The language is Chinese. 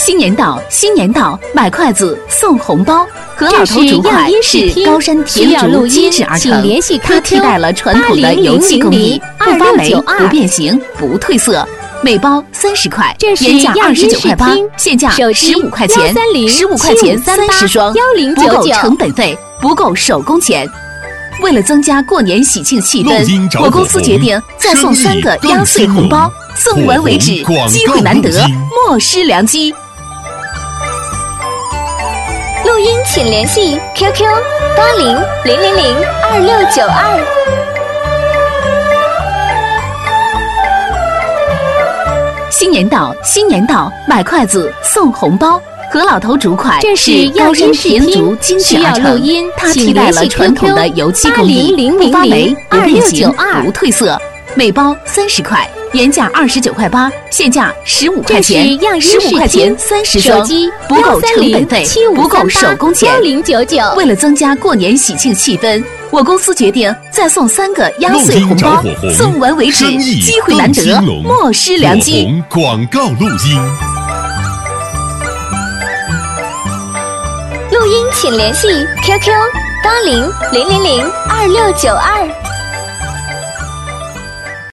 新年到，新年到，买筷子送红包。何老头竹筷是高山甜竹精制而成，它替代了传统的油漆工艺，不发霉、不变形、不褪色。每包30块，原价29块8，现价15块钱，15块钱30双，不够成本费，不够手工钱。为了增加过年喜庆气氛，我公司决定再送3个压岁红包，送完为止，机会难得，莫失良机。 录音请联系 QQ8000002692。 新年到，新年到，买筷子送红包。何老头竹筷是高山甜竹精制而成，它替代了传统的油漆工艺，不发霉、不变形、不褪色。每包30块，原价29块8，现价15块钱，15块钱30双，不够成本费，不够手工钱。为了增加过年喜庆气氛，我公司决定再送3个压岁红包，送完为止，机会难得，莫失良机。 广告录音。 录音请联系 QQ8000002692。